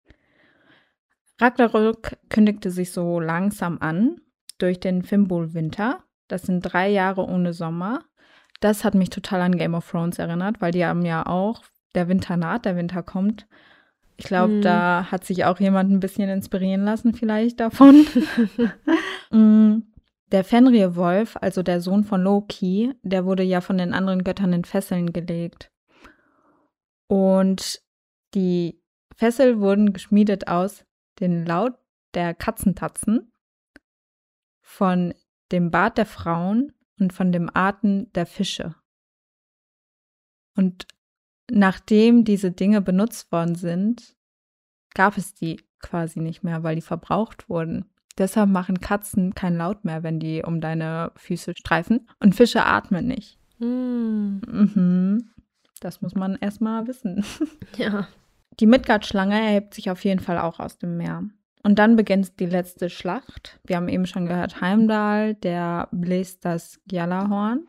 Speaker 1: Ragnarök kündigte sich so langsam an durch den Fimbulwinter. Das sind 3 Jahre ohne Sommer. Das hat mich total an Game of Thrones erinnert, weil die haben ja auch, der Winter naht, der Winter kommt. Ich glaube, da hat sich auch jemand ein bisschen inspirieren lassen vielleicht davon. Der Fenrir-Wolf, also der Sohn von Loki, der wurde ja von den anderen Göttern in Fesseln gelegt. Und die Fesseln wurden geschmiedet aus dem Laut der Katzentatzen, von dem Bart der Frauen und von dem Atem der Fische. Und nachdem diese Dinge benutzt worden sind, gab es die quasi nicht mehr, weil die verbraucht wurden. Deshalb machen Katzen kein Laut mehr, wenn die um deine Füße streifen. Und Fische atmen nicht. Das muss man erstmal wissen.
Speaker 2: Ja.
Speaker 1: Die Midgard-Schlange erhebt sich auf jeden Fall auch aus dem Meer. Und dann beginnt die letzte Schlacht. Wir haben eben schon gehört, Heimdall, der bläst das Gjallarhorn.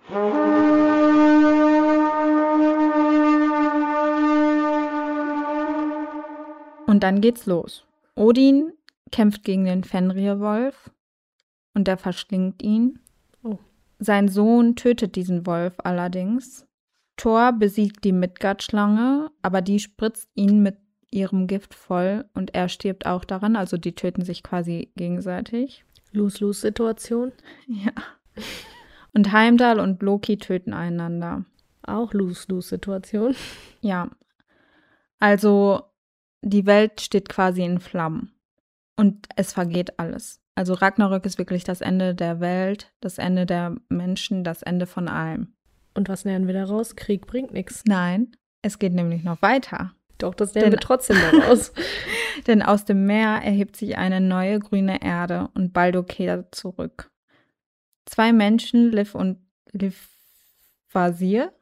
Speaker 1: Und dann geht's los. Odin kämpft gegen den Fenrir-Wolf und der verschlingt ihn.
Speaker 2: Oh.
Speaker 1: Sein Sohn tötet diesen Wolf allerdings. Thor besiegt die Midgard-Schlange, aber die spritzt ihn mit ihrem Gift voll und er stirbt auch daran, also die töten sich quasi gegenseitig.
Speaker 2: Lose-Lose-Situation.
Speaker 1: Ja. Und Heimdall und Loki töten einander.
Speaker 2: Auch Lose-Lose-Situation.
Speaker 1: Ja. Also die Welt steht quasi in Flammen und es vergeht alles. Also Ragnarök ist wirklich das Ende der Welt, das Ende der Menschen, das Ende von allem.
Speaker 2: Und was lernen wir daraus? Krieg bringt nichts.
Speaker 1: Nein, es geht nämlich noch weiter.
Speaker 2: Doch, das lernen wir trotzdem daraus.
Speaker 1: Denn aus dem Meer erhebt sich eine neue grüne Erde und Baldur kehrt zurück. 2 Menschen, Liv und Liv-Fazir,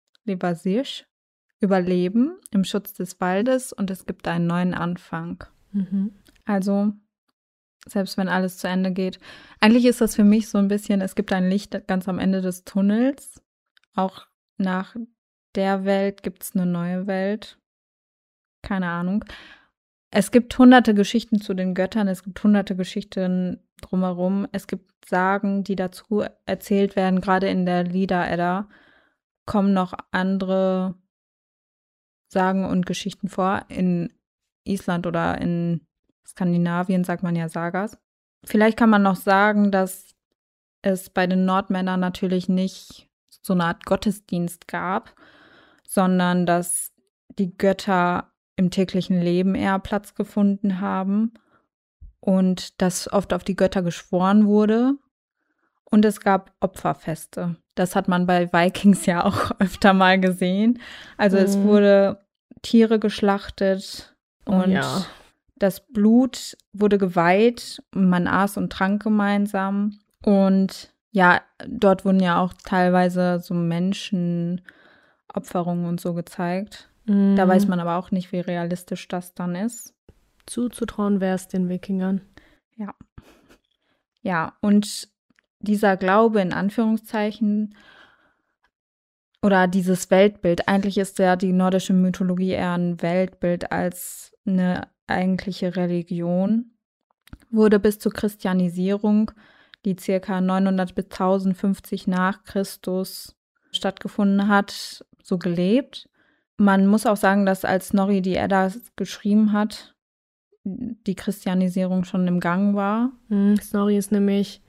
Speaker 1: überleben im Schutz des Waldes und es gibt einen neuen Anfang. Also, selbst wenn alles zu Ende geht. Eigentlich ist das für mich so ein bisschen, es gibt ein Licht ganz am Ende des Tunnels. Auch nach der Welt gibt es eine neue Welt. Keine Ahnung. Es gibt hunderte Geschichten zu den Göttern, es gibt hunderte Geschichten drumherum. Es gibt Sagen, die dazu erzählt werden, gerade in der Lieder-Edda kommen noch andere Sagen und Geschichten vor. In Island oder in Skandinavien sagt man ja Sagas. Vielleicht kann man noch sagen, dass es bei den Nordmännern natürlich nicht so eine Art Gottesdienst gab, sondern dass die Götter im täglichen Leben eher Platz gefunden haben und dass oft auf die Götter geschworen wurde. Und es gab Opferfeste. Das hat man bei Vikings ja auch öfter mal gesehen. Also es wurde Tiere geschlachtet und das Blut wurde geweiht. Man aß und trank gemeinsam. Und ja, dort wurden ja auch teilweise so Menschenopferungen und so gezeigt. Da weiß man aber auch nicht, wie realistisch das dann ist.
Speaker 2: Zuzutrauen wäre es den Wikingern.
Speaker 1: Ja. Ja, und dieser Glaube in Anführungszeichen oder dieses Weltbild, eigentlich ist ja die nordische Mythologie eher ein Weltbild als eine eigentliche Religion, wurde bis zur Christianisierung die ca. 900 bis 1050 nach Christus stattgefunden hat, so gelebt. Man muss auch sagen, dass als Snorri die Edda geschrieben hat, die Christianisierung schon im Gang war.
Speaker 2: Snorri ist nämlich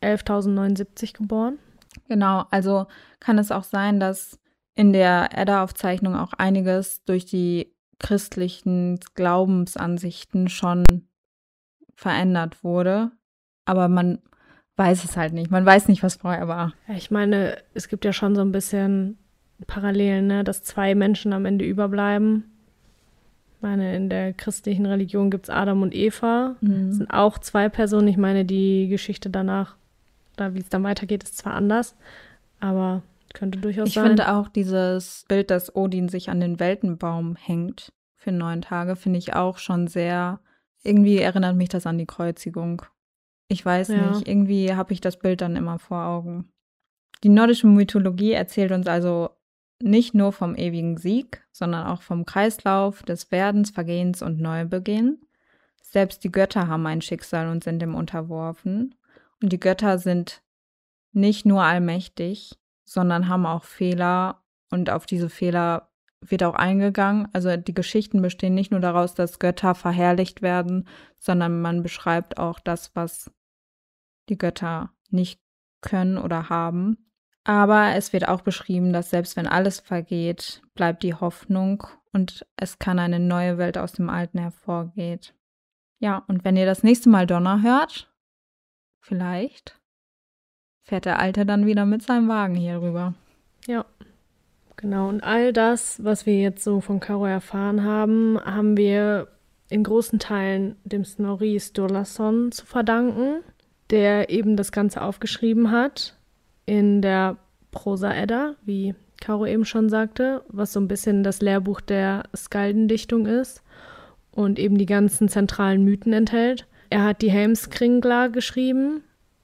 Speaker 2: 11.079 geboren.
Speaker 1: Genau, also kann es auch sein, dass in der Edda-Aufzeichnung auch einiges durch die christlichen Glaubensansichten schon verändert wurde. Aber man weiß es halt nicht. Man weiß nicht, was vorher war.
Speaker 2: Ja, ich meine, es gibt ja schon so ein bisschen Parallelen, ne? Dass 2 Menschen am Ende überbleiben. Ich meine, in der christlichen Religion gibt es Adam und Eva. Das sind auch 2 Personen. Ich meine, die Geschichte danach, oder wie es dann weitergeht, ist zwar anders, aber könnte durchaus sein.
Speaker 1: Ich finde auch dieses Bild, dass Odin sich an den Weltenbaum hängt für 9 Tage, finde ich auch schon sehr, irgendwie erinnert mich das an die Kreuzigung. Ich weiß nicht, irgendwie habe ich das Bild dann immer vor Augen. Die nordische Mythologie erzählt uns also nicht nur vom ewigen Sieg, sondern auch vom Kreislauf des Werdens, Vergehens und Neubeginn. Selbst die Götter haben ein Schicksal und sind dem unterworfen. Und die Götter sind nicht nur allmächtig, sondern haben auch Fehler, und auf diese Fehler wird auch eingegangen. Also die Geschichten bestehen nicht nur daraus, dass Götter verherrlicht werden, sondern man beschreibt auch das, was die Götter nicht können oder haben. Aber es wird auch beschrieben, dass selbst wenn alles vergeht, bleibt die Hoffnung und es kann eine neue Welt aus dem Alten hervorgeht. Ja, und wenn ihr das nächste Mal Donner hört, vielleicht fährt der Alte dann wieder mit seinem Wagen hier rüber.
Speaker 2: Ja, genau. Und all das, was wir jetzt so von Caro erfahren haben, haben wir in großen Teilen dem Snorri Sturlason zu verdanken, der eben das Ganze aufgeschrieben hat in der Prosa-Edda, wie Caro eben schon sagte, was so ein bisschen das Lehrbuch der Skaldendichtung ist und eben die ganzen zentralen Mythen enthält. Er hat die Heimskringla geschrieben.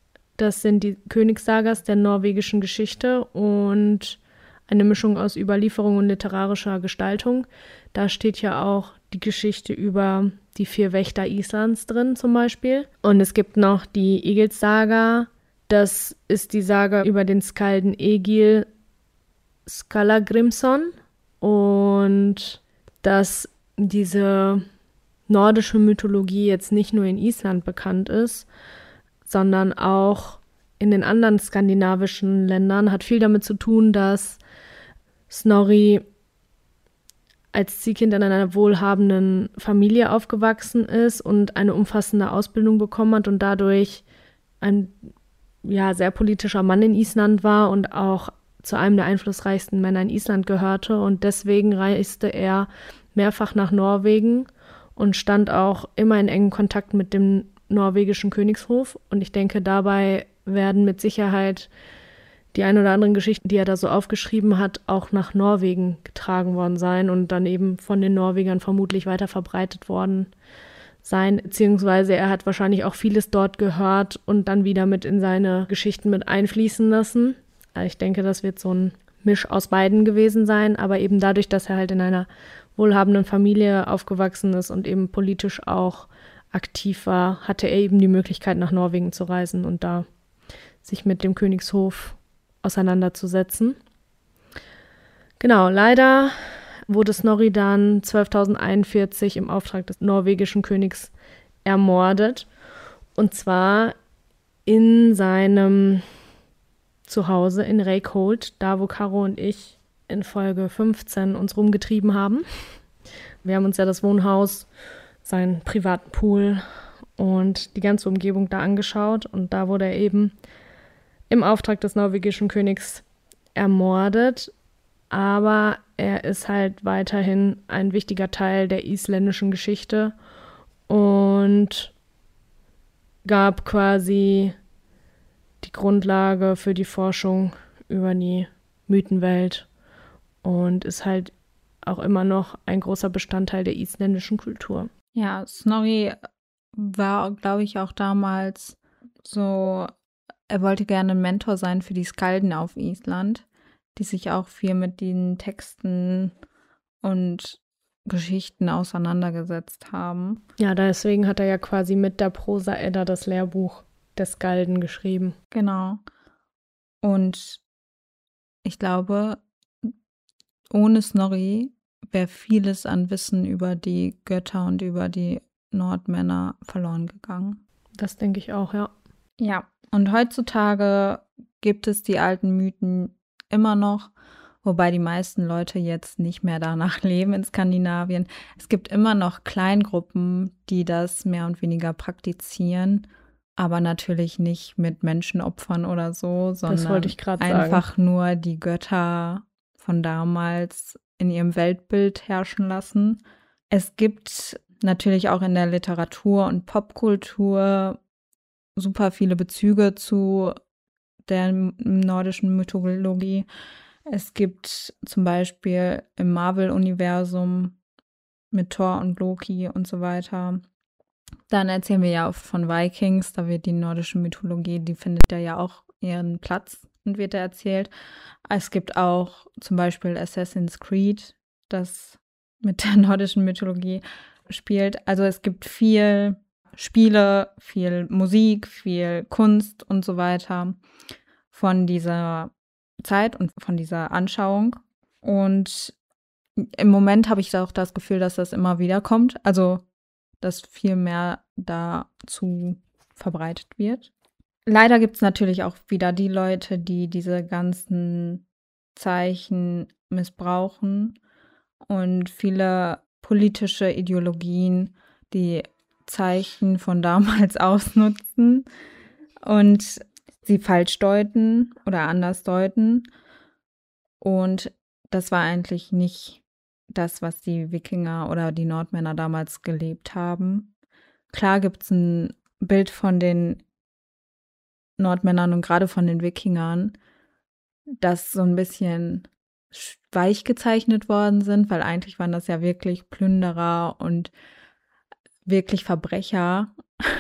Speaker 2: Das sind die Königssagas der norwegischen Geschichte und eine Mischung aus Überlieferung und literarischer Gestaltung. Da steht ja auch die Geschichte über die 4 Wächter Islands drin zum Beispiel. Und es gibt noch die Egilssaga. Das ist die Saga über den Skalden Egil Skallagrimson. Und dass diese nordische Mythologie jetzt nicht nur in Island bekannt ist, sondern auch in den anderen skandinavischen Ländern, hat viel damit zu tun, dass Snorri als Ziehkind in einer wohlhabenden Familie aufgewachsen ist und eine umfassende Ausbildung bekommen hat und dadurch ein sehr politischer Mann in Island war und auch zu einem der einflussreichsten Männer in Island gehörte. Und deswegen reiste er mehrfach nach Norwegen und stand auch immer in engem Kontakt mit dem norwegischen Königshof. Und ich denke, dabei werden mit Sicherheit die ein oder anderen Geschichten, die er da so aufgeschrieben hat, auch nach Norwegen getragen worden sein und dann eben von den Norwegern vermutlich weiter verbreitet worden sein. Beziehungsweise er hat wahrscheinlich auch vieles dort gehört und dann wieder mit in seine Geschichten mit einfließen lassen. Also ich denke, das wird so ein Misch aus beiden gewesen sein, aber eben dadurch, dass er halt in einer wohlhabenden Familie aufgewachsen ist und eben politisch auch aktiv war, hatte er eben die Möglichkeit, nach Norwegen zu reisen und da sich mit dem Königshof auseinanderzusetzen. Genau, leider wurde Snorri dann 12.041 im Auftrag des norwegischen Königs ermordet. Und zwar in seinem Zuhause in Reykholt, da wo Caro und ich in Folge 15 uns rumgetrieben haben. Wir haben uns ja das Wohnhaus, seinen privaten Pool und die ganze Umgebung da angeschaut. Und da wurde er eben im Auftrag des norwegischen Königs ermordet. Aber er ist halt weiterhin ein wichtiger Teil der isländischen Geschichte und gab quasi die Grundlage für die Forschung über die Mythenwelt und ist halt auch immer noch ein großer Bestandteil der isländischen Kultur.
Speaker 1: Ja, Snorri war, glaube ich, auch damals so, er wollte gerne ein Mentor sein für die Skalden auf Island, die sich auch viel mit den Texten und Geschichten auseinandergesetzt haben.
Speaker 2: Ja, deswegen hat er ja quasi mit der Prosa-Edda das Lehrbuch der Skalden geschrieben.
Speaker 1: Genau. Und ich glaube, ohne Snorri wäre vieles an Wissen über die Götter und über die Nordmänner verloren gegangen.
Speaker 2: Das denke ich auch, ja.
Speaker 1: Ja, und heutzutage gibt es die alten Mythen immer noch, wobei die meisten Leute jetzt nicht mehr danach leben in Skandinavien. Es gibt immer noch Kleingruppen, die das mehr und weniger praktizieren, aber natürlich nicht mit Menschenopfern oder so,
Speaker 2: Das wollte
Speaker 1: sondern
Speaker 2: ich gerade sagen.
Speaker 1: einfach nur die Götter von damals in ihrem Weltbild herrschen lassen. Es gibt natürlich auch in der Literatur und Popkultur super viele Bezüge zu der nordischen Mythologie. Es gibt zum Beispiel im Marvel-Universum mit Thor und Loki und so weiter. Dann erzählen wir ja auch von Vikings, da wird die nordische Mythologie, die findet ja auch ihren Platz und wird da erzählt. Es gibt auch zum Beispiel Assassin's Creed, das mit der nordischen Mythologie spielt. Also es gibt viel Spiele, viel Musik, viel Kunst und so weiter von dieser Zeit und von dieser Anschauung. Und im Moment habe ich auch das Gefühl, dass das immer wieder kommt. Also, dass viel mehr dazu verbreitet wird. Leider gibt es natürlich auch wieder die Leute, die diese ganzen Zeichen missbrauchen und viele politische Ideologien, die Zeichen von damals ausnutzen und sie falsch deuten oder anders deuten. Und das war eigentlich nicht das, was die Wikinger oder die Nordmänner damals gelebt haben. Klar gibt es ein Bild von den Nordmännern und gerade von den Wikingern, das so ein bisschen weich gezeichnet worden sind, weil eigentlich waren das ja wirklich Plünderer und wirklich Verbrecher,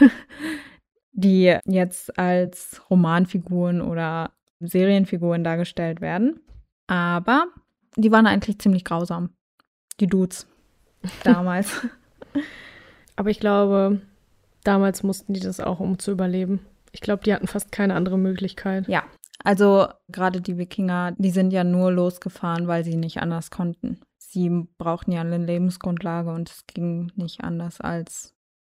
Speaker 1: die jetzt als Romanfiguren oder Serienfiguren dargestellt werden. Aber die waren eigentlich ziemlich grausam, die Dudes damals.
Speaker 2: Aber ich glaube, damals mussten die das auch, um zu überleben. Ich glaube, die hatten fast keine andere Möglichkeit.
Speaker 1: Ja, also gerade die Wikinger, die sind ja nur losgefahren, weil sie nicht anders konnten. Sie brauchten ja eine Lebensgrundlage und es ging nicht anders, als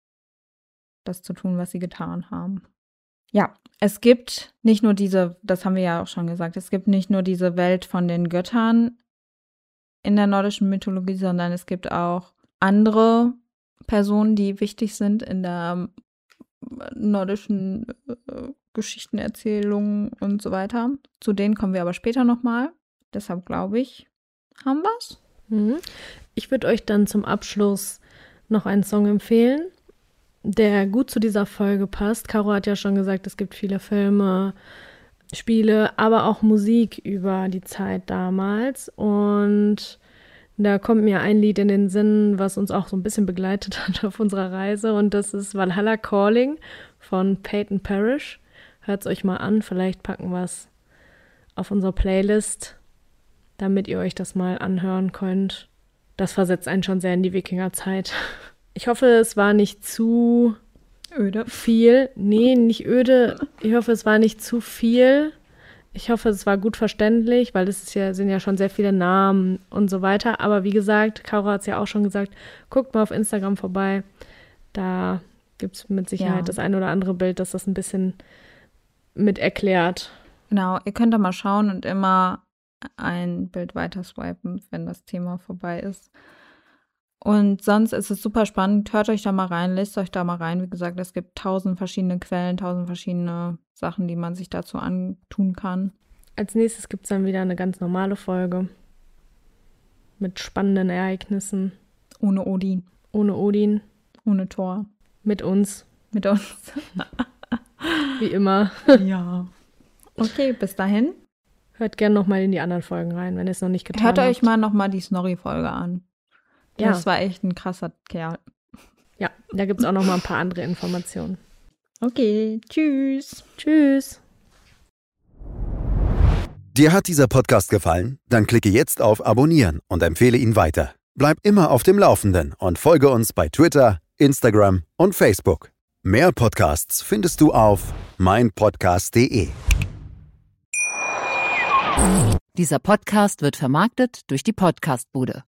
Speaker 1: das zu tun, was sie getan haben. Ja, es gibt nicht nur diese, das haben wir ja auch schon gesagt, es gibt nicht nur diese Welt von den Göttern in der nordischen Mythologie, sondern es gibt auch andere Personen, die wichtig sind in der nordischen Geschichtenerzählung und so weiter. Zu denen kommen wir aber später nochmal. Deshalb glaube ich, haben wir's.
Speaker 2: Ich würde euch dann zum Abschluss noch einen Song empfehlen, der gut zu dieser Folge passt. Caro hat ja schon gesagt, es gibt viele Filme, Spiele, aber auch Musik über die Zeit damals. Und da kommt mir ein Lied in den Sinn, was uns auch so ein bisschen begleitet hat auf unserer Reise. Und das ist Valhalla Calling von Peyton Parrish. Hört es euch mal an, vielleicht packen wir es auf unsere Playlist, damit ihr euch das mal anhören könnt. Das versetzt einen schon sehr in die Wikingerzeit. Ich hoffe, es war nicht zu
Speaker 1: öde.
Speaker 2: Viel. Nee, nicht öde. Ich hoffe, es war nicht zu viel. Ich hoffe, es war gut verständlich, weil es sind ja schon sehr viele Namen und so weiter. Aber wie gesagt, Caro hat es ja auch schon gesagt, guckt mal auf Instagram vorbei. Da gibt es mit Sicherheit das ein oder andere Bild, das ein bisschen mit erklärt.
Speaker 1: Genau, ihr könnt da mal schauen und immer ein Bild weiter swipen, wenn das Thema vorbei ist. Und sonst ist es super spannend. Hört euch da mal rein, lest euch da mal rein. Wie gesagt, es gibt 1000 verschiedene Quellen, 1000 verschiedene Sachen, die man sich dazu antun kann.
Speaker 2: Als nächstes gibt es dann wieder eine ganz normale Folge mit spannenden Ereignissen.
Speaker 1: Ohne Odin.
Speaker 2: Ohne Odin.
Speaker 1: Ohne Thor.
Speaker 2: Mit uns.
Speaker 1: Mit uns.
Speaker 2: Wie immer.
Speaker 1: Ja. Okay, bis dahin.
Speaker 2: Hört gerne nochmal in die anderen Folgen rein, wenn ihr es noch nicht getan
Speaker 1: habt.
Speaker 2: Hört
Speaker 1: euch mal nochmal die Snorri-Folge an.
Speaker 2: Ja.
Speaker 1: Das war echt ein krasser Kerl.
Speaker 2: Ja, da gibt es auch noch mal ein paar andere Informationen.
Speaker 1: Okay, tschüss.
Speaker 2: Tschüss.
Speaker 3: Dir hat dieser Podcast gefallen? Dann klicke jetzt auf Abonnieren und empfehle ihn weiter. Bleib immer auf dem Laufenden und folge uns bei Twitter, Instagram und Facebook. Mehr Podcasts findest du auf meinpodcast.de.
Speaker 4: Dieser Podcast wird vermarktet durch die Podcastbude.